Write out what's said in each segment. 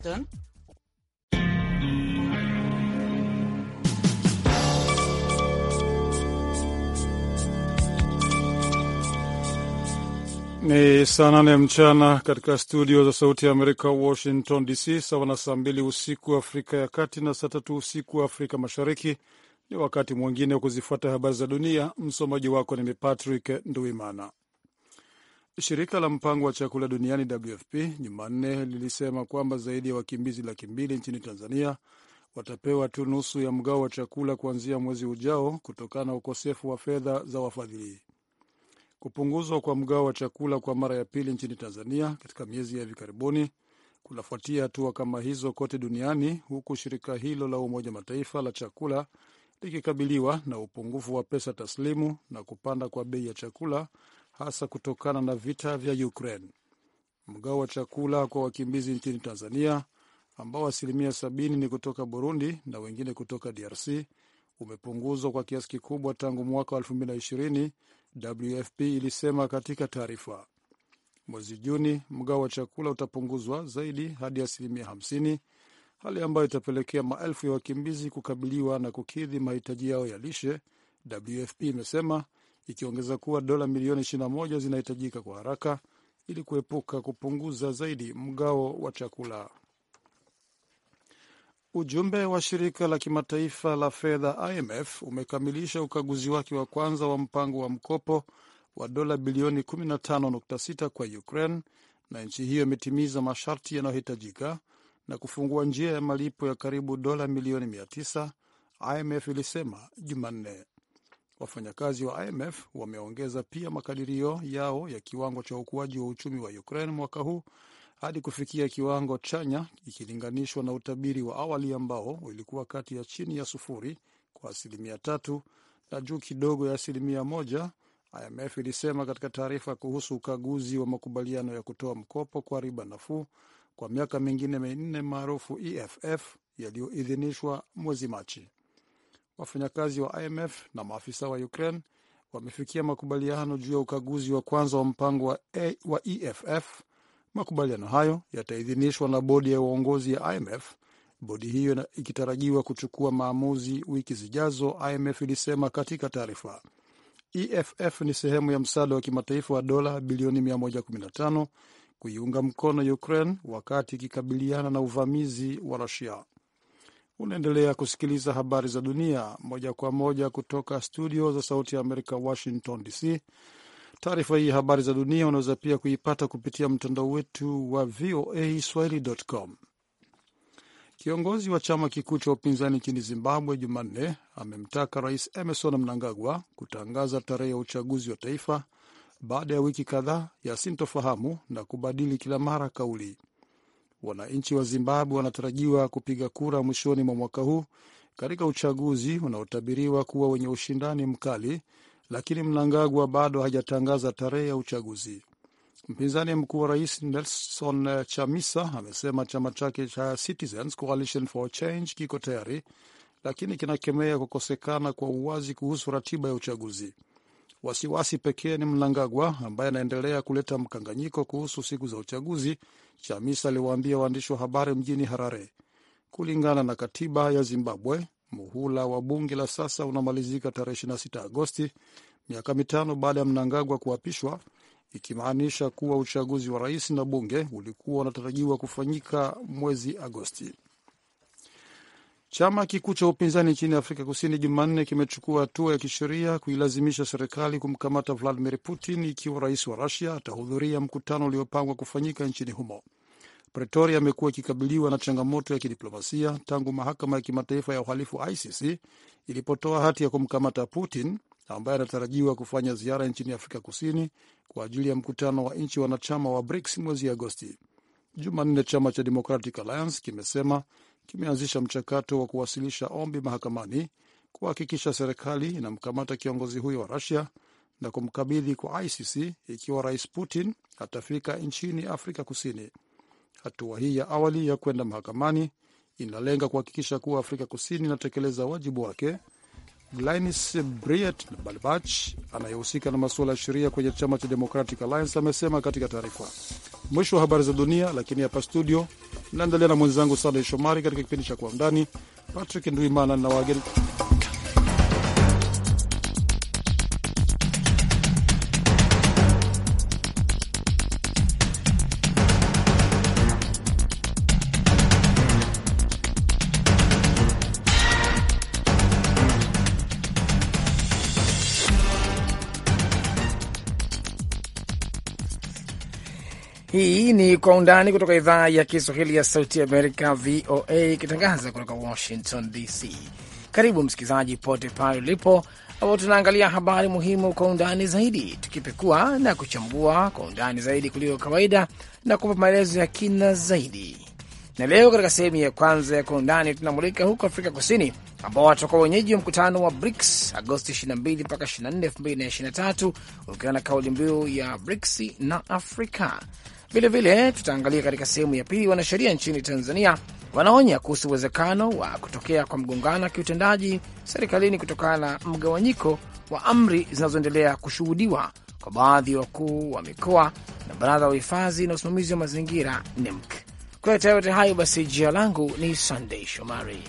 Washington. Ni saa 8 mchana katika studio za Sauti ya Amerika, Washington DC, sawa na saa 2 usiku Afrika ya Kati na saa 3 usiku Afrika Mashariki. Ni wakati mwingine wa kuzifuata habari za dunia. Msomaji wako ni Patrick Nduimana. Shirika la mpango wa chakula duniani WFP Jumanne lilisema kwamba zaidi ya wakimbizi 200,000 nchini Tanzania watapewa tu nusu ya mgao wa chakula kuanzia mwezi ujao kutokana na ukosefu wa fedha za wafadhili. Kupunguzwa kwa mgao wa chakula kwa mara ya pili nchini Tanzania katika miezi ya hivi karibuni kunafuatia hatua kama hizo kote duniani, huku shirika hilo la Umoja Mataifa la chakula likikabiliwa na upungufu wa pesa taslimu na kupanda kwa bei ya chakula, hasa kutokana na vita vya Ukraine. Mgao wa chakula kwa wakimbizi nchini Tanzania, ambao 70% ni kutoka Burundi na wengine kutoka DRC, umepunguzwa kwa kiasi kikubwa tangu mwaka 2020, WFP ilisema katika taarifa. Mwezi Juni, mgao wa chakula utapunguzwa zaidi hadi 50%, hali ambayo itapelekea maelfu ya wakimbizi kukabiliwa na kukidhi mahitaji yao ya lishe, WFP imesema, ikiongeza kuwa dola milioni 21 zinahitajika kwa haraka ili kuepuka kupunguza zaidi mgao wa chakula. Ujumbe wa shirika la kimataifa la fedha IMF umekamilisha ukaguzi wake wa kwanza wa mpango wa mkopo wa dola bilioni 15.6 kwa Ukraine, na nchi hiyo imetimiza masharti yanayohitajika na kufungua njia ya malipo ya karibu dola milioni 900, IMF ilisema Jumanne. Wafanyakazi wa IMF wameongeza pia makadirio yao ya kiwango cha ukuaji wa uchumi wa Ukraine mwaka huu hadi kufikia kiwango chanya ikilinganishwa na utabiri wa awali ambao ulikuwa kati ya chini ya 0 kwa 3% na juu kidogo ya 1%, IMF ilisema katika taarifa kuhusu ukaguzi wa makubaliano ya kutoa mkopo kwa riba nafuu kwa miaka mingine 4 maarufu EFF yaliyoidhinishwa mwezi Machi. Wafanyakazi wa IMF na maafisa wa Ukraine wamefikia makubaliano juu ya ukaguzi wa kwanza wa mpango wa EFF. Makubaliano hayo yataidhinishwa na bodi ya uongozi ya IMF, bodi hiyo ikitarajiwa kuchukua maamuzi wiki zijazo, IMF ilisema katika taarifa. EFF ni sehemu ya msaada wa kimataifa wa dola bilioni 115 kuiunga mkono Ukraine wakati ikikabiliana na uvamizi wa Russia. Unaendelea kusikiliza habari za dunia moja kwa moja kutoka studio za Sauti ya Amerika, Washington DC. Taarifa hii ya habari za dunia unaweza pia kuipata kupitia mtandao wetu wa voaswahili.com. Kiongozi wa chama kikuu cha upinzani nchini Zimbabwe Jumanne amemtaka Rais Emmerson Mnangagwa kutangaza tarehe ya uchaguzi wa taifa baada ya wiki kadhaa ya sintofahamu na kubadili kila mara kauli. Wananchi wa Zimbabwe wanatarajiwa kupiga kura mwishoni mwa mwaka huu katika uchaguzi unaotabiriwa kuwa wenye ushindani mkali, lakini Mnangagwa bado hajatangaza tarehe ya uchaguzi. Mpinzani mkuu wa rais Nelson Chamisa amesema chama chake cha Citizens Coalition for Change kiko tayari, lakini kinakemea kukosekana kwa uwazi kuhusu ratiba ya uchaguzi. Wasiwasi pekee ni Mnangagwa ambaye anaendelea kuleta mkanganyiko kuhusu siku za uchaguzi, Chamisa aliwaambia waandishi wa habari mjini Harare. Kulingana na katiba ya Zimbabwe, muhula wa bunge la sasa unamalizika tarehe 26 Agosti, miaka 5 baada ya Mnangagwa kuapishwa, ikimaanisha kuwa uchaguzi wa rais na bunge ulikuwa unatarajiwa kufanyika mwezi Agosti. Chama kikuu cha upinzani nchini Afrika Kusini Jumanne kimechukua hatua ya kisheria kuilazimisha serikali kumkamata Vladimir Putin ikiwa rais wa Russia atahudhuria mkutano uliopangwa kufanyika nchini humo. Pretoria amekuwa ikikabiliwa na changamoto ya kidiplomasia tangu mahakama ya kimataifa ya uhalifu ICC ilipotoa hati ya kumkamata Putin, ambaye anatarajiwa kufanya ziara nchini Afrika Kusini kwa ajili ya mkutano wa nchi wanachama wa BRICS mwezi Agosti. Jumanne, chama cha Democratic Alliance kimesema kimeanzisha mchakato wa kuwasilisha ombi mahakamani kuhakikisha serikali inamkamata kiongozi huyo wa Russia na kumkabidhi kwa ICC ikiwa rais Putin atafika nchini Afrika Kusini. Hatua hii ya awali ya kwenda mahakamani inalenga kuhakikisha kuwa Afrika Kusini inatekeleza wajibu wake. Glynis Briet-Balbach anayehusika na masuala ya sheria kwenye chama cha Democratic Alliance amesema katika taarifa. Mwisho wa habari za dunia, lakini hapa studio naendelea na mwenzangu Sandey Shomari katika kipindi cha Kwa Undani. Patrick Nduimana na wageni Hii ni Kwa Undani kutoka idhaa ya Kiswahili ya Sauti ya Amerika, VOA, ikitangaza kutoka Washington DC. Karibu msikilizaji pote pale ulipo, ambao tunaangalia habari muhimu kwa undani zaidi, tukipekua na kuchambua kwa undani zaidi kuliko kawaida na kupa maelezo ya kina zaidi. Na leo katika sehemu ya kwanza ya Kwa Undani tunamulika huko Afrika Kusini, ambao watakuwa wenyeji wa mkutano wa BRICS Agosti 22 mpaka 24, 2023, ukiwa na kauli mbiu ya BRICS na Afrika. Vilevile tutaangalia katika sehemu ya pili, wanasheria nchini Tanzania wanaonya kuhusu uwezekano wa kutokea kwa mgongano wa kiutendaji serikalini kutokana na mgawanyiko wa amri zinazoendelea kushuhudiwa kwa baadhi ya wakuu wa mikoa na baraza la uhifadhi na usimamizi wa mazingira NEMC. Kwa yote hayo basi, jina langu ni Sunday Shomari.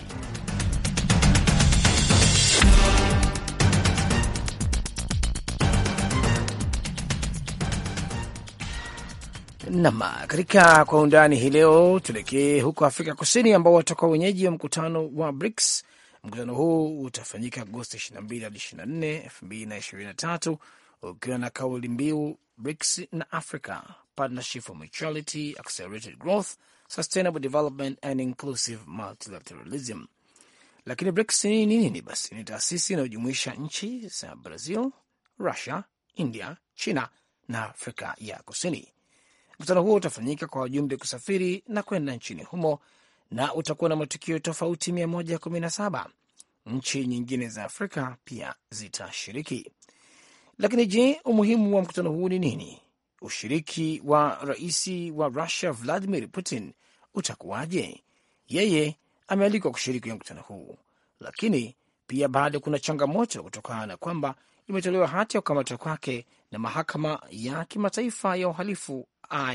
Nama, katika Kwa Undani hii leo tuelekee huko Afrika Kusini, ambao watakuwa wenyeji wa mkutano wa BRICS. Mkutano huu utafanyika Agosti 22 hadi 24, 2023, ukiwa na kauli mbiu BRICS na Africa, Partnership for Mutuality, Accelerated Growth, Sustainable Development and Inclusive Multilateralism. Lakini BRICS ni nini? Basi ni taasisi inayojumuisha nchi za Brazil, Russia, India, China na Afrika ya Kusini. Mkutano huo utafanyika kwa wajumbe kusafiri na kwenda nchini humo na utakuwa na matukio tofauti 117. Nchi nyingine za Afrika pia zitashiriki. Lakini je, umuhimu wa mkutano huu ni nini? Ushiriki wa rais wa Russia Vladimir Putin utakuwaje? Yeye amealikwa kushiriki kwenye mkutano huu, lakini pia bado kuna changamoto kutokana na kwamba imetolewa hati ya kukamatwa kwake na mahakama ya kimataifa ya uhalifu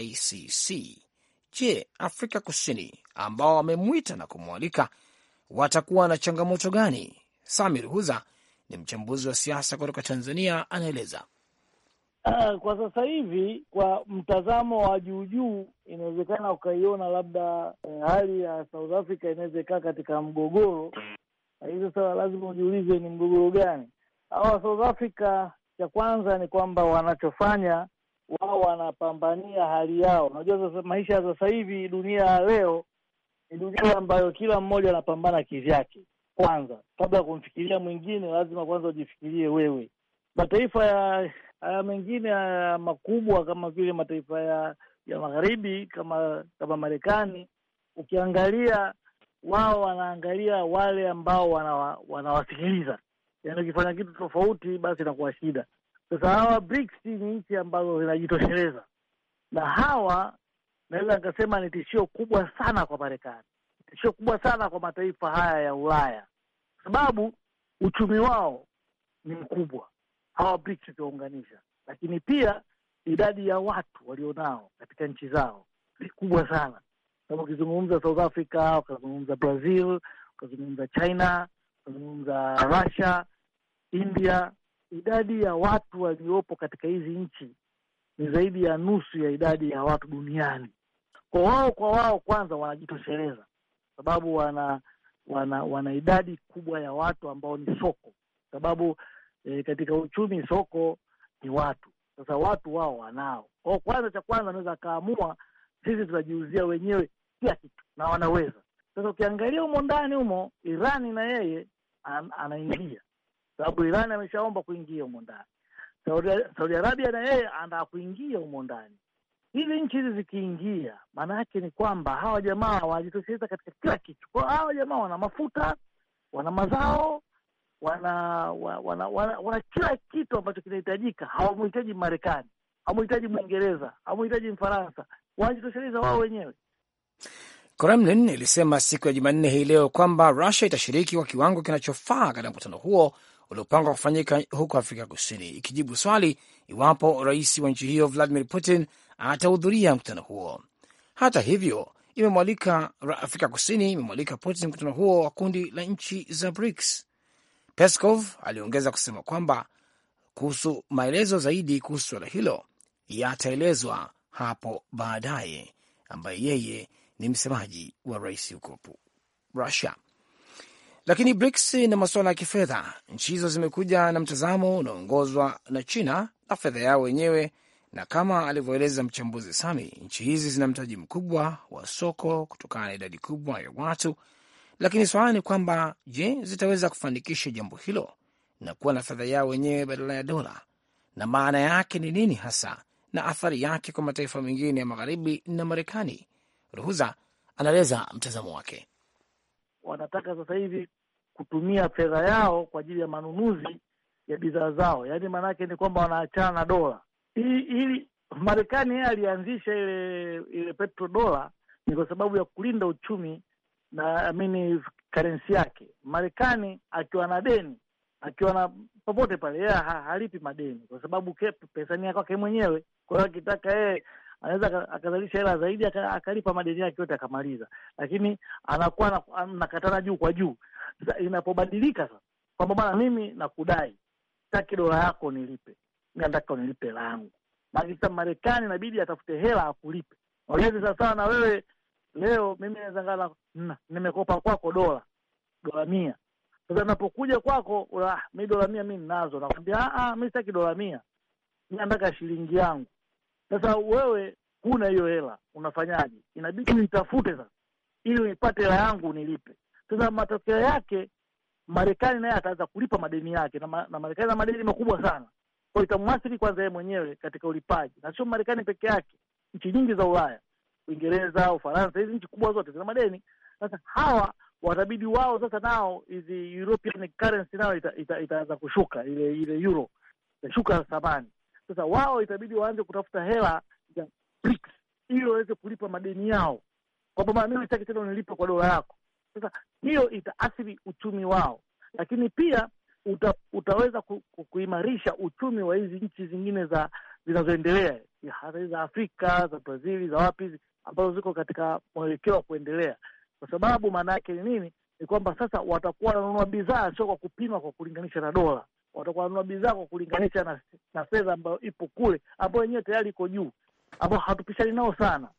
ICC. Je, Afrika Kusini ambao wamemwita na kumwalika watakuwa na changamoto gani? Samir Huza ni mchambuzi wa siasa kutoka Tanzania, anaeleza. Kwa sasa hivi, kwa mtazamo wa juu, inawezekana ukaiona labda hali ya South Africa inaweza kaa katika mgogoro. Hizo sasa lazima ujiulize ni mgogoro gani? Hawa South Africa, cha kwanza ni kwamba wanachofanya wao wanapambania hali yao. Unajua sasa maisha ya sasa hivi, dunia ya leo ni dunia ambayo kila mmoja anapambana kivyake. Kwanza, kabla ya kumfikiria mwingine, lazima kwanza ujifikirie wewe. Mataifa ya mengine makubwa kama vile mataifa ya magharibi kama Marekani, ukiangalia wao wanaangalia wale ambao wanawasikiliza. Yaani ukifanya kitu tofauti basi inakuwa shida. Sasa hawa BRICS ni nchi ambazo zinajitosheleza, na hawa naweza nikasema ni tishio kubwa sana kwa Marekani, tishio kubwa sana kwa mataifa haya ya Ulaya, sababu uchumi wao ni mkubwa hawa BRICS ukiunganisha, lakini pia idadi ya watu walionao katika nchi zao ni kubwa sana. Kama ukizungumza South Africa, ukazungumza Brazil, ukazungumza China, ukazungumza Russia, India, idadi ya watu waliopo katika hizi nchi ni zaidi ya nusu ya idadi ya watu duniani. Kwa wao kwanza wanajitosheleza, sababu wana idadi kubwa ya watu ambao ni soko, sababu katika uchumi soko ni watu. Sasa watu wao wanao. Kwa kwanza, cha kwanza anaweza kaamua sisi tunajiuzia wenyewe kila kitu, na wanaweza. Sasa ukiangalia humo ndani humo, Irani na yeye anaingia, sababu Irani ameshaomba kuingia humo ndani. Saudi Arabia na yeye anataka kuingia humo ndani. Hizi nchi hizi zikiingia, maana yake ni kwamba hawa jamaa wanajitosheleza katika kila kitu. Kwa hawa jamaa wana mafuta, wana mazao, wana kila kitu ambacho kinahitajika. Hawamhitaji Marekani, hawamhitaji Mwingereza, hawamhitaji Mfaransa, wanajitosheleza wao wenyewe. Kremlin ilisema siku ya Jumanne hii leo kwamba Russia itashiriki kwa kiwango kinachofaa katika mkutano huo uliopangwa kufanyika huko Afrika Kusini, ikijibu swali iwapo rais wa nchi hiyo Vladimir Putin atahudhuria mkutano huo. Hata hivyo, Afrika Kusini imemwalika Putin mkutano huo wa kundi la nchi za BRICS. Peskov aliongeza kusema kwamba kuhusu maelezo zaidi kuhusu suala hilo yataelezwa hapo baadaye, ambaye yeye ni msemaji wa rais huko Russia. Lakini BRICS na masuala ya kifedha, nchi hizo zimekuja na mtazamo unaoongozwa na China na fedha yao wenyewe, na kama alivyoeleza mchambuzi Sami, nchi hizi zina mtaji mkubwa wa soko kutokana na idadi kubwa ya watu. Lakini swala ni kwamba je, zitaweza kufanikisha jambo hilo na kuwa na fedha yao wenyewe badala ya dola, na maana yake ni nini hasa na athari yake kwa mataifa mengine ya magharibi na Marekani? Ruhuza anaeleza mtazamo wake. Wanataka sasa hivi kutumia fedha yao kwa ajili ya manunuzi ya bidhaa zao, yaani maana yake ni kwamba wanaachana na dola. Ili Marekani yeye alianzisha ile petrodola ni kwa sababu ya kulinda uchumi na currency yake. Marekani akiwa na deni, akiwa na popote pale, yeye halipi madeni kwa sababu pesa ni yake mwenyewe. Kwa hiyo akitaka yeye anaweza akazalisha hela zaidi akalipa madeni yake yote akamaliza, lakini anakuwa anakatana juu kwa juu. Sasa inapobadilika sasa kwamba bwana, mimi nakudai, sitaki dola yako nilipe, mimi nataka unilipe langu. Sasa Marekani inabidi atafute hela akulipe. Unajua sasa na wewe leo mimi naweza ngala nimekopa kwako dola 100. Sasa napokuja kwako, mimi dola 100 mimi ninazo, nakwambia mimi sitaki dola 100, mimi nataka shilingi yangu. Sasa wewe huna hiyo hela, unafanyaje? Inabidi uitafute sasa ili uipate hela yangu nilipe. Sasa matokeo yake Marekani naye ataanza kulipa madeni yake, na Marekani na madeni makubwa sana. Kwa itamwathiri kwanza yeye mwenyewe katika ulipaji, na sio Marekani peke yake. Nchi nyingi za Ulaya, Uingereza, Ufaransa, hizi nchi kubwa zote zina madeni. Sasa hawa watabidi wao sasa nao hizi European currency nao itaanza kushuka, ile euro itashuka thamani. Sasa wao itabidi waanze kutafuta hela za BRICS ili waweze kulipa madeni yao, kwa sababu mimi sitaki tena nilipe kwa dola yako. Sasa hiyo itaathiri uchumi wao, lakini pia utaweza kuimarisha uchumi wa hizi nchi zingine zinazoendelea, hasa za Afrika, za Brazil, za wapi ambazo ziko katika mwelekeo wa kuendelea. Kwa sababu maana yake ni nini? Ni kwamba sasa watakuwa wananunua bidhaa sio kwa kupima kwa kulinganisha na dola, watakuwa wanunua bidhaa kwa kulinganisha na fedha ambayo ipo kule, ambayo yenyewe tayari iko juu, ambayo hatupishani nao sana.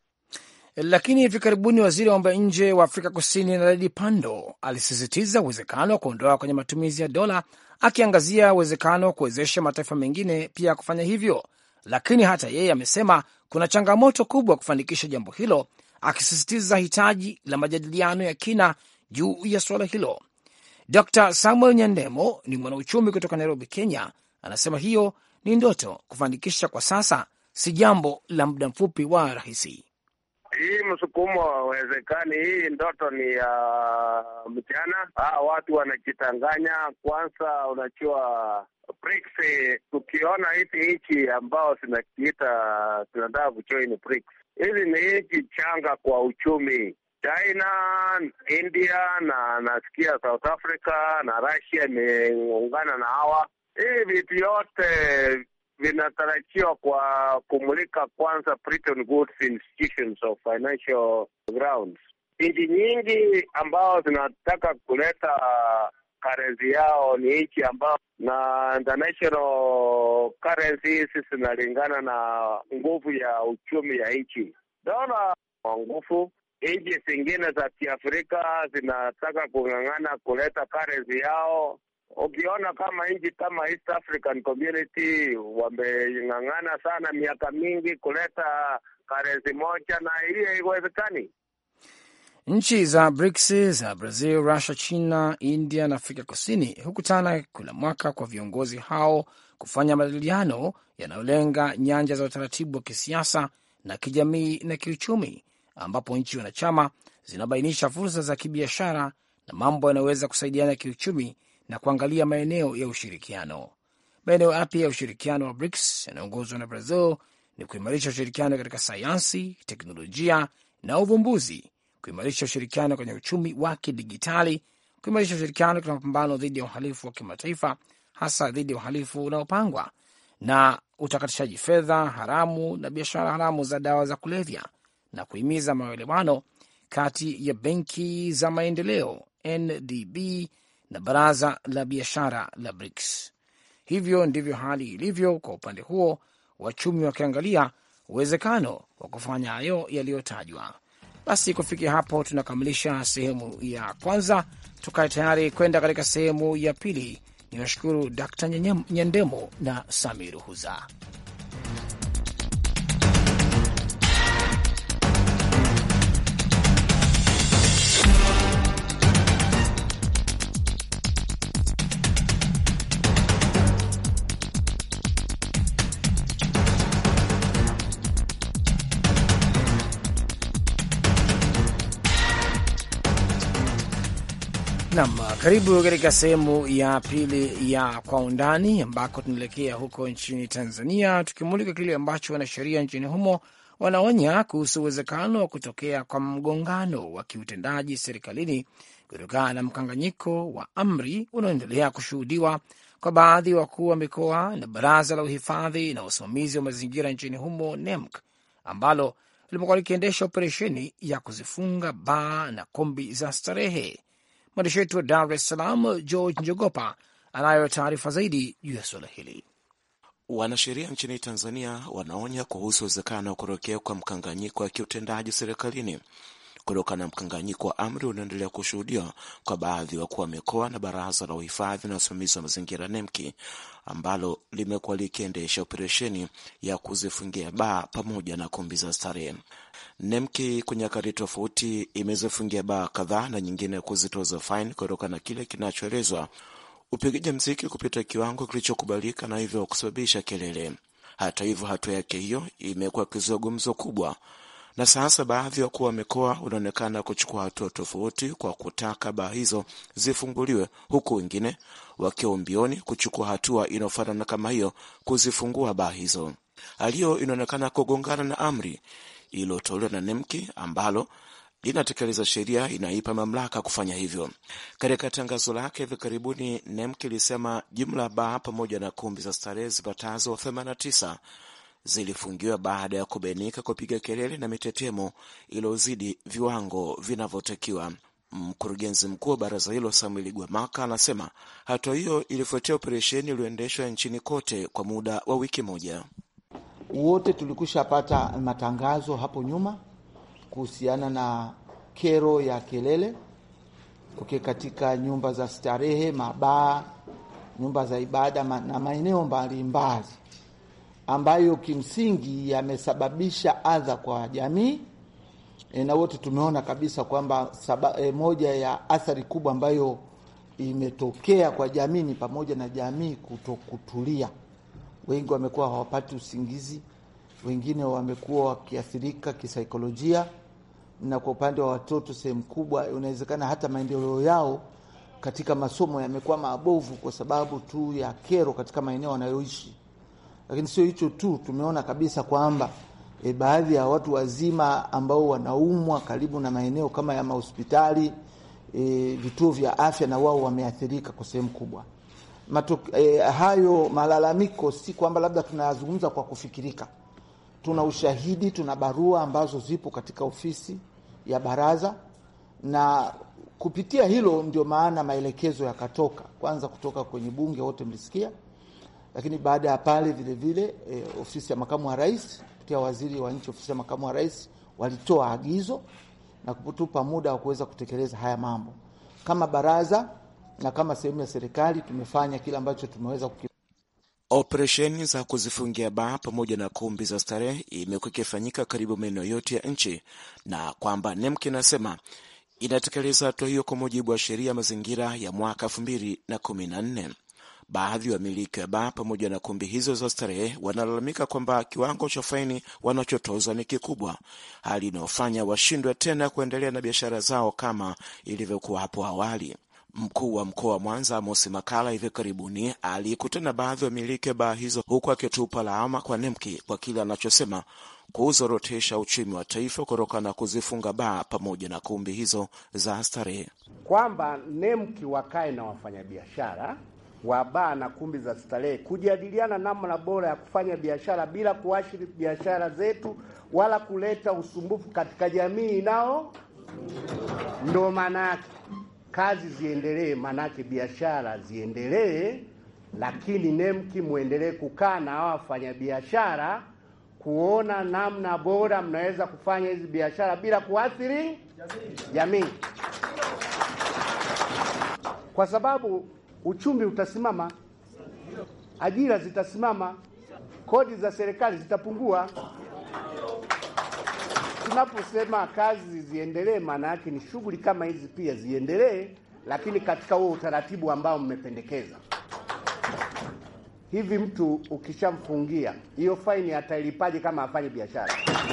Lakini hivi karibuni waziri wa mambo ya nje wa Afrika Kusini Naledi Pandor alisisitiza uwezekano wa kuondoa kwenye matumizi ya dola, akiangazia uwezekano wa kuwezesha mataifa mengine pia kufanya hivyo. Lakini hata yeye amesema kuna changamoto kubwa kufanikisha jambo hilo, akisisitiza hitaji la majadiliano ya kina juu ya suala hilo. Dr. Samuel Nyandemo ni mwanauchumi kutoka Nairobi, Kenya. Anasema hiyo ni ndoto, kufanikisha kwa sasa si jambo la muda mfupi wa rahisi. Hii msukumo hauwezekani. Hii ndoto ni ya mchana. Watu wanajitanganya. Kwanza unajua BRICS, tukiona hizi nchi ambao tunataka kujoin BRICS, hizi ni nchi changa kwa uchumi. China, India na nasikia South Africa na Russia imeungana na hawa. Hii vitu yote vinatarajiwa kwa kumulika kwanza Bretton Woods institutions of financial grounds. Nchi nyingi ambao zinataka kuleta currency yao ni nchi ambao na international currencies zinalingana na nguvu ya uchumi ya nchi. Dola nguvu. Nchi zingine za Kiafrika zinataka kung'ang'ana kuleta currency yao. Ukiona kama nchi kama East African Community wameng'ang'ana sana miaka mingi kuleta currency moja, na hiyo haiwezekani. Nchi za BRICS za Brazil, Russia, China, India na Afrika Kusini hukutana kila mwaka kwa viongozi hao kufanya majadiliano yanayolenga nyanja za utaratibu wa kisiasa na kijamii na kiuchumi, ambapo nchi wanachama zinabainisha fursa za kibiashara na mambo yanayoweza kusaidiana kiuchumi na kuangalia maeneo ya ushirikiano. Maeneo yapi ya ushirikiano wa BRICS yanaongozwa na Brazil ni kuimarisha ushirikiano katika sayansi, teknolojia na uvumbuzi, kuimarisha ushirikiano kwenye uchumi wa kidijitali, kuimarisha ushirikiano katika mapambano dhidi ya uhalifu wa kimataifa, hasa dhidi ya uhalifu unaopangwa, na utakatishaji fedha haramu na biashara haramu za dawa za kulevya na kuhimiza maelewano kati ya benki za maendeleo NDB na baraza la biashara la BRICS. Hivyo ndivyo hali ilivyo kwa upande huo, wachumi wakiangalia uwezekano wa kufanya hayo yaliyotajwa. Basi kufikia hapo tunakamilisha sehemu ya kwanza, tukae tayari kwenda katika sehemu ya pili. Niwashukuru Dr. Nyandemo na Samir Huza. Nam, karibu katika sehemu ya pili ya Kwa Undani, ambako tunaelekea huko nchini Tanzania, tukimulika kile ambacho wanasheria nchini humo wanaonya kuhusu uwezekano wa kutokea kwa mgongano wa kiutendaji serikalini kutokana na mkanganyiko wa amri unaoendelea kushuhudiwa kwa baadhi ya wakuu wa mikoa na baraza la uhifadhi na usimamizi wa mazingira nchini humo NEMC, ambalo limekuwa likiendesha operesheni ya kuzifunga baa na kombi za starehe. Mwandishi wetu wa Dar es Salaam George Njogopa anayo taarifa zaidi juu ya suala hili. Wanasheria nchini Tanzania wanaonya kuhusu uwezekano wa kutokea kwa mkanganyiko wa kiutendaji serikalini kutokana na mkanganyiko wa amri unaendelea kushuhudiwa kwa baadhi ya wakuu wa mikoa na baraza la uhifadhi na usimamizi wa mazingira NEMC, ambalo limekuwa likiendesha operesheni ya kuzifungia baa pamoja na kumbi za starehe. NEMC kwa nyakati tofauti imezifungia baa kadhaa na nyingine kuzitoza fine kutokana na kile kinachoelezwa upigaji mziki kupita kiwango kilichokubalika na hivyo kusababisha kelele. Hata hivyo, hatua yake hiyo imekuwa kizungumzo kubwa, na sasa baadhi ya wakuu wa mikoa wanaonekana kuchukua hatua tofauti kwa kutaka baa hizo zifunguliwe, huku wengine wakiwa mbioni kuchukua hatua inayofanana kama hiyo, kuzifungua baa hizo. Hali hiyo inaonekana kugongana na amri iliyotolewa na NEMC ambalo linatekeleza sheria inaipa mamlaka kufanya hivyo. Katika tangazo lake hivi karibuni, NEMC ilisema jumla baa pamoja na kumbi za starehe zipatazo 89 zilifungiwa baada ya kubainika kupiga kelele na mitetemo iliyozidi viwango vinavyotakiwa. Mkurugenzi mkuu wa baraza hilo Samuel Gwamaka anasema hatua hiyo ilifuatia operesheni iliyoendeshwa nchini kote kwa muda wa wiki moja. Wote tulikushapata matangazo hapo nyuma kuhusiana na kero ya kelele katika nyumba za starehe, mabaa, nyumba za ibada na maeneo mbalimbali ambayo kimsingi yamesababisha adha kwa jamii. Na wote tumeona kabisa kwamba moja ya athari kubwa ambayo imetokea kwa jamii ni pamoja na jamii kutokutulia. Wengi wamekuwa hawapati usingizi, wengine wamekuwa wakiathirika kisaikolojia, na kwa upande wa watoto sehemu kubwa inawezekana hata maendeleo yao katika masomo yamekuwa mabovu kwa sababu tu ya kero katika maeneo wanayoishi. Lakini sio hicho tu, tumeona kabisa kwamba baadhi ya watu wazima ambao wanaumwa karibu na maeneo kama ya mahospitali, vituo vya afya, na wao wameathirika kwa sehemu kubwa. Hayo malalamiko si kwamba labda tunayazungumza kwa kufikirika. Tuna ushahidi, tuna barua ambazo zipo katika ofisi ya baraza, na kupitia hilo ndio maana maelekezo yakatoka, kwanza kutoka kwenye bunge, wote mlisikia, lakini baada ya pale vile vile ofisi ya makamu wa rais kupitia waziri wa nchi, ofisi ya makamu wa rais walitoa agizo na kutupa muda wa kuweza kutekeleza haya mambo. Kama baraza na kama sehemu ya serikali tumefanya kila ambacho tumeweza. Operesheni za kuzifungia baa pamoja na kumbi za starehe imekuwa ikifanyika karibu maeneo yote ya nchi, na kwamba NEMC inasema inatekeleza hatua hiyo kwa mujibu wa sheria mazingira ya mwaka 2014. Baadhi ya wamiliki wa baa pamoja na kumbi hizo za starehe wanalalamika kwamba kiwango cha faini wanachotozwa ni kikubwa, hali inayofanya washindwe tena kuendelea na biashara zao kama ilivyokuwa hapo awali. Mkuu wa mkoa wa Mwanza Amos Makala hivi karibuni alikutana baadhi ya wamiliki wa baa hizo, huku akitupa lawama kwa NEMC kwa kile anachosema kuzorotesha uchumi wa taifa kutokana na kuzifunga baa pamoja na kumbi hizo za starehe. Kwamba NEMC wakae na wafanyabiashara wa baa na kumbi za starehe kujadiliana namna bora ya kufanya biashara bila kuathiri biashara zetu wala kuleta usumbufu katika jamii nao. Ndio maana kazi ziendelee, maana biashara ziendelee, lakini NEMKI muendelee kukaa na wafanya biashara kuona namna bora mnaweza kufanya hizi biashara bila kuathiri jamii. Kwa sababu uchumi utasimama, ajira zitasimama, kodi za serikali zitapungua. Tunaposema kazi ziendelee, maana yake ni shughuli kama hizi pia ziendelee, lakini katika huo utaratibu ambao mmependekeza. Hivi mtu ukishamfungia, hiyo faini atailipaje kama afanye biashara?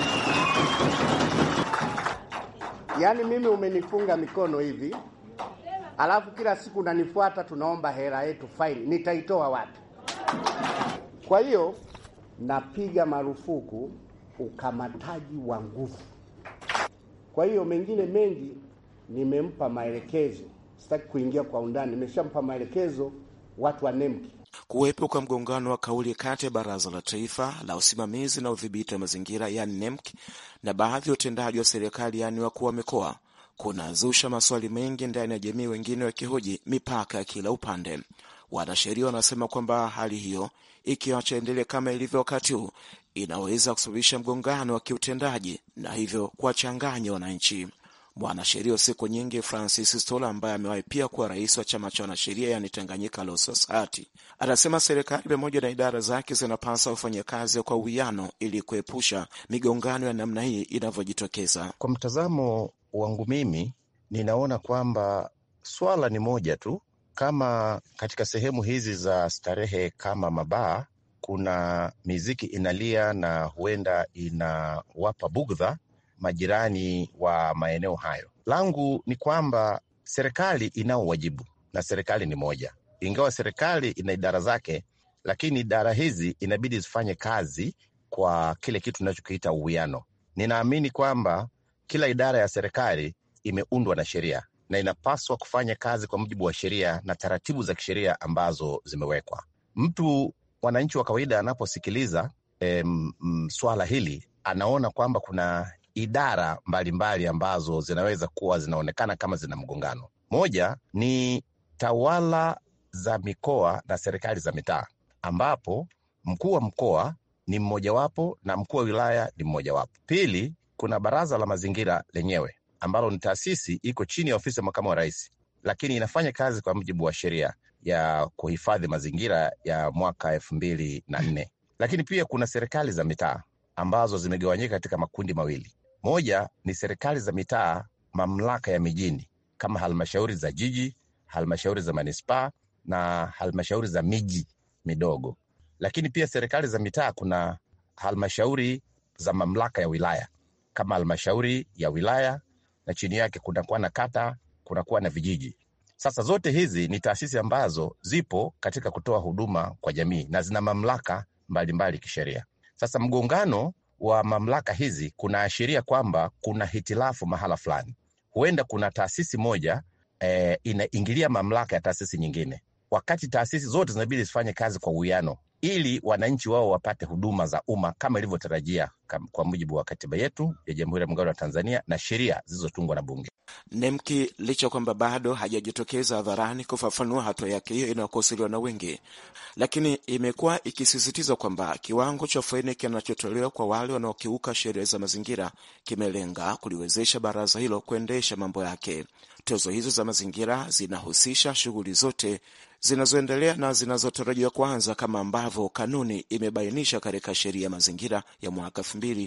Yaani mimi umenifunga mikono hivi, alafu kila siku unanifuata tunaomba hela yetu faini, nitaitoa wapi? Kwa hiyo napiga marufuku ukamataji wa nguvu. Kwa hiyo mengine mengi nimempa maelekezo, sitaki kuingia kwa undani, nimeshampa maelekezo watu wa NEMKI. Kuwepo kwa mgongano wa kauli kati ya Baraza la Taifa la Usimamizi na Udhibiti wa Mazingira yani NEMKI na baadhi ya utendaji wa serikali yani wakuu wa mikoa kunazusha maswali mengi ndani ya jamii, wengine wakihoji mipaka ya kila upande. Wanasheria wanasema kwamba hali hiyo ikiacha endelee kama ilivyo wakati huu inaweza kusababisha mgongano wa kiutendaji na hivyo kuwachanganya wananchi. Mwanasheria wa siku nyingi Francis Stola, ambaye amewahi pia kuwa rais wa chama cha wanasheria yani Tanganyika Law Society, anasema serikali pamoja na idara zake zinapaswa kufanya kazi kwa uwiano ili kuepusha migongano ya namna hii inavyojitokeza. Kwa mtazamo wangu mimi, ninaona kwamba swala ni moja tu. Kama katika sehemu hizi za starehe kama mabaa kuna miziki inalia na huenda inawapa bugdha majirani wa maeneo hayo, langu ni kwamba serikali inao wajibu, na serikali ni moja. Ingawa serikali ina idara zake, lakini idara hizi inabidi zifanye kazi kwa kile kitu tunachokiita uwiano. Ninaamini kwamba kila idara ya serikali imeundwa na sheria na inapaswa kufanya kazi kwa mujibu wa sheria na taratibu za kisheria ambazo zimewekwa. Mwananchi wa kawaida anaposikiliza swala hili anaona kwamba kuna idara mbalimbali ambazo zinaweza kuwa zinaonekana kama zina mgongano. Moja ni tawala za mikoa na serikali za mitaa, ambapo mkuu wa mkoa ni mmojawapo na mkuu wa wilaya ni mmojawapo. Pili, kuna baraza la mazingira lenyewe ambalo ni taasisi iko chini ya ofisi ya makamu wa rais, lakini inafanya kazi kwa mujibu wa sheria ya kuhifadhi mazingira ya mwaka 2004. Lakini pia kuna serikali za mitaa ambazo zimegawanyika katika makundi mawili. Moja ni serikali za mitaa mamlaka ya mijini kama halmashauri za jiji, halmashauri za manispaa na halmashauri za miji midogo. Lakini pia serikali za mitaa kuna halmashauri za mamlaka ya wilaya kama halmashauri ya wilaya, na chini yake kunakuwa na kata, kunakuwa na vijiji. Sasa zote hizi ni taasisi ambazo zipo katika kutoa huduma kwa jamii na zina mamlaka mbalimbali kisheria. Sasa mgongano wa mamlaka hizi kunaashiria kwamba kuna hitilafu mahala fulani. Huenda kuna taasisi moja inaingilia mamlaka ya taasisi nyingine, wakati taasisi zote zinabidi zifanye kazi kwa uwiano ili wananchi wao wapate huduma za umma kama ilivyotarajia kwa mujibu wa katiba yetu ya Jamhuri ya Muungano wa Tanzania na sheria zilizotungwa na Bunge. NEMKI licha kwamba bado hajajitokeza hadharani kufafanua hatua yake hiyo inayokosolewa na wengi, lakini imekuwa ikisisitiza kwamba kiwango cha faini kinachotolewa kwa wale wanaokiuka sheria za mazingira kimelenga kuliwezesha baraza hilo kuendesha mambo yake. Tozo hizo za mazingira zinahusisha shughuli zote zinazoendelea na zinazotarajiwa kuanza kama ambavyo kanuni imebainisha katika sheria ya mazingira ya mwaka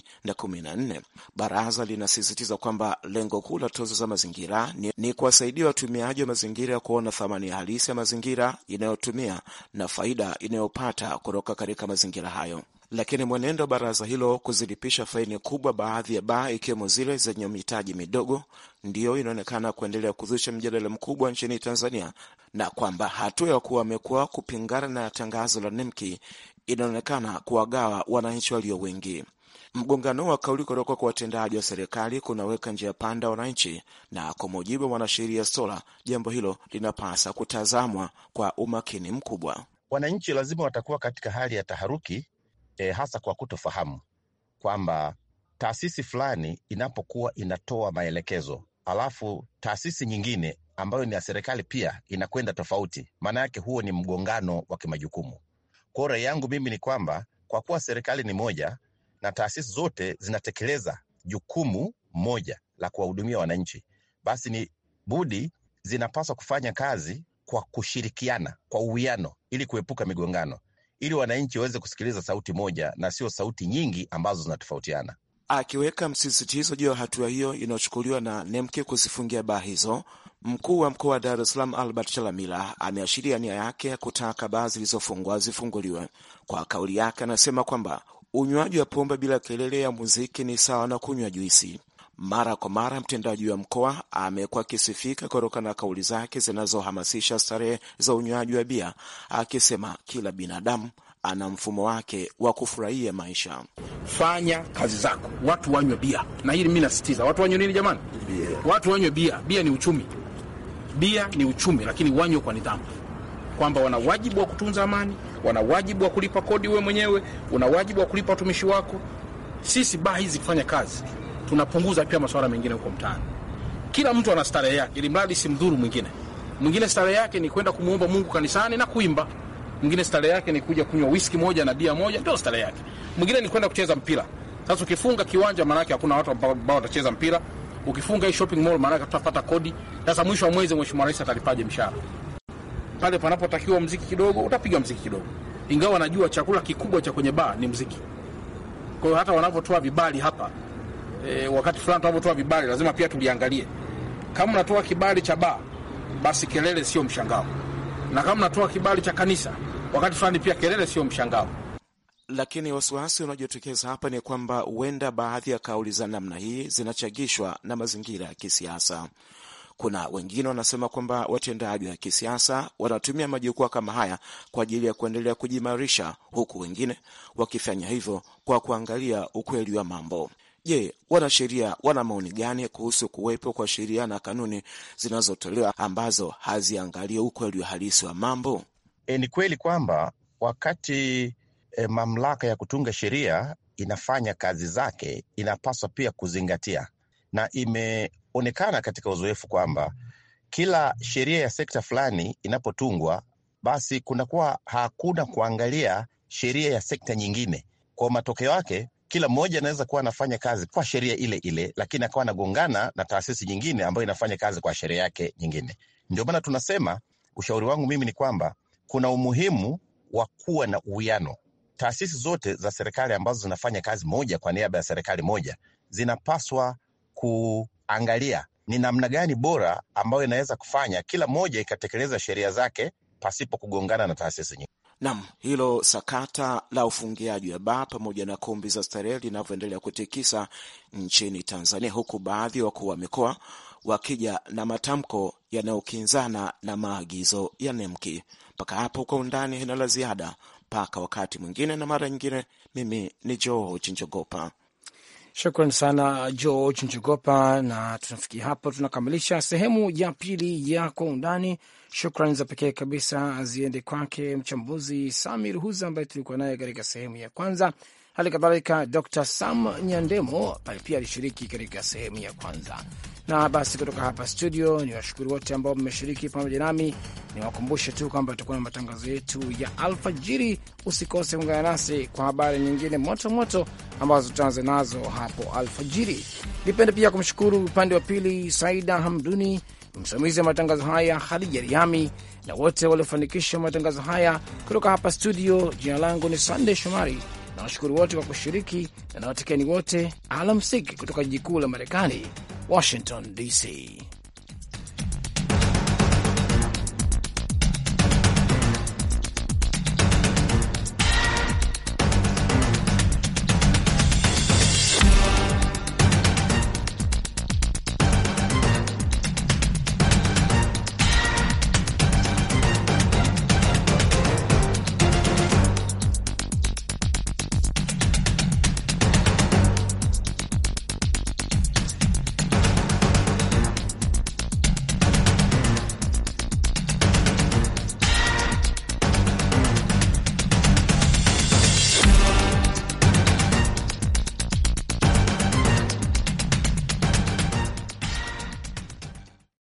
2014. Baraza linasisitiza kwamba lengo kuu la tozo za mazingira ni kuwasaidia watumiaji wa mazingira ya kuona thamani halisi ya mazingira inayotumia na faida inayopata kutoka katika mazingira hayo. Lakini mwenendo wa baraza hilo kuzilipisha faini kubwa baadhi ya baa ikiwemo zile zenye mitaji midogo ndiyo inaonekana kuendelea kuzusha mjadala mkubwa nchini Tanzania, na kwamba hatua ya kuwa wamekuwa kupingana na tangazo la NEMKI inaonekana kuwagawa wananchi walio wengi. Mgongano wa kauli kutoka kwa watendaji wa serikali kunaweka njia panda wananchi, na kwa mujibu wa mwanasheria Sola, jambo hilo linapasa kutazamwa kwa umakini mkubwa. Wananchi lazima watakuwa katika hali ya taharuki, hasa kwa kutofahamu kwamba taasisi fulani inapokuwa inatoa maelekezo, alafu taasisi nyingine ambayo ni ya serikali pia inakwenda tofauti, maana yake huo ni mgongano wa kimajukumu. Kwa rai yangu mimi ni kwamba kwa kuwa serikali ni moja na taasisi zote zinatekeleza jukumu moja la kuwahudumia wananchi, basi ni budi zinapaswa kufanya kazi kwa kushirikiana, kwa uwiano, ili kuepuka migongano, ili wananchi waweze kusikiliza sauti moja na sio sauti nyingi ambazo zinatofautiana. Akiweka msisitizo juu ya hatua hiyo inayochukuliwa na NEMC kuzifungia baa hizo, mkuu wa mkoa wa Dar es Salaam Albert Chalamila ameashiria nia yake ya kutaka baa zilizofungwa zifunguliwe. Kwa kauli yake anasema kwamba unywaji wa pombe bila kelele ya muziki ni sawa na kunywa juisi. Mara kwa mara mtendaji wa mkoa amekuwa akisifika kutokana na kauli zake zinazohamasisha starehe za unywaji wa bia, akisema kila binadamu ana mfumo wake wa kufurahia maisha. Fanya kazi zako, watu wanywe bia. Na hili mimi nasisitiza, watu wanywe nini jamani? Bia. Watu wanywe bia. Bia ni uchumi. Bia ni uchumi, lakini wanywe kwa nidhamu. Kwamba wana wajibu wa kutunza amani, wana wajibu wa kulipa kodi wewe mwenyewe, una wajibu wa kulipa watumishi wako. Sisi baa hizi kufanya kazi, tunapunguza pia masuala mengine huko mtaani. Kila mtu ana starehe yake, ili mradi simdhuru mwingine. Mwingine starehe yake ni kwenda kumuomba Mungu kanisani na kuimba. Mwingine starehe yake ni kuja kunywa whisky moja na bia moja, ndio starehe yake. Mwingine ni kwenda kucheza mpira. Sasa ukifunga kiwanja, maana yake hakuna watu ambao watacheza mpira. Ukifunga hii shopping mall, maana yake tutapata kodi. Sasa mwisho wa mwezi Mheshimiwa Rais atalipaje mshahara? Pale panapotakiwa muziki kidogo, utapiga muziki kidogo. Ingawa najua chakula kikubwa cha kwenye bar ni muziki. Kwa hiyo hata wanapotoa vibali hapa, wakati fulani tunapotoa vibali lazima pia tuliangalie. Kama unatoa kibali cha bar, basi kelele sio mshangao. Na kama unatoa kibali cha kanisa, wakati fulani pia kelele sio mshangao. Lakini wasiwasi unaojitokeza hapa ni kwamba huenda baadhi ya kauli za namna hii zinachagishwa na mazingira ya kisiasa. Kuna wengine wanasema kwamba watendaji wa kisiasa wanatumia majukwaa kama haya kwa ajili ya kuendelea kujimarisha, huku wengine wakifanya hivyo kwa kuangalia ukweli wa mambo. Je, wanasheria wana maoni gani kuhusu kuwepo kwa sheria na kanuni zinazotolewa ambazo haziangalie ukweli halisi wa mambo? Ni kweli kwamba wakati mamlaka ya kutunga sheria inafanya kazi zake, inapaswa pia kuzingatia, na imeonekana katika uzoefu kwamba kila sheria ya sekta fulani inapotungwa, basi kunakuwa hakuna kuangalia sheria ya sekta nyingine. Kwa matokeo yake, kila mmoja anaweza kuwa anafanya kazi kwa sheria ile ile, lakini akawa anagongana na taasisi nyingine ambayo inafanya kazi kwa sheria yake nyingine. Ndio maana tunasema, ushauri wangu mimi ni kwamba kuna umuhimu wa kuwa na uwiano. Taasisi zote za serikali ambazo zinafanya kazi moja kwa niaba ya serikali moja zinapaswa kuangalia ni namna gani bora ambayo inaweza kufanya kila moja ikatekeleza sheria zake pasipo kugongana na taasisi nyingine. Naam, hilo sakata la ufungiaji wa baa pamoja na kumbi za starehe linavyoendelea kutikisa nchini Tanzania, huku baadhi ya wakuu wa mikoa wakija na matamko yanayokinzana na maagizo ya NEMC. Mpaka hapo kwa undani hina la ziada. Mpaka wakati mwingine na mara nyingine, mimi ni George Njogopa. Shukrani sana George Njogopa, na tunafikia hapo tunakamilisha sehemu ya pili ya Kwa Undani. Shukrani za pekee kabisa ziende kwake mchambuzi Sami Ruhuza ambaye tulikuwa naye katika sehemu ya kwanza. Hali kadhalika Dr. Sam Nyandemo pale pia alishiriki katika sehemu ya kwanza. Na basi kutoka hapa studio ni washukuru wote ambao mmeshiriki pamoja nami. Ni wakumbushe tu kwamba tutakuwa na matangazo yetu ya alfajiri. Usikose kuungana nasi kwa habari nyingine moto moto ambazo tutaanza nazo hapo alfajiri. Nipende pia kumshukuru upande wa pili Saida Hamduni, msimamizi wa matangazo haya Khadija Riami, na wote waliofanikisha matangazo haya kutoka hapa studio. Jina langu ni Sunday Shomari. Na washukuru wote kwa kushiriki na nawatekeni wote alamsiki kutoka jiji kuu la Marekani, Washington DC.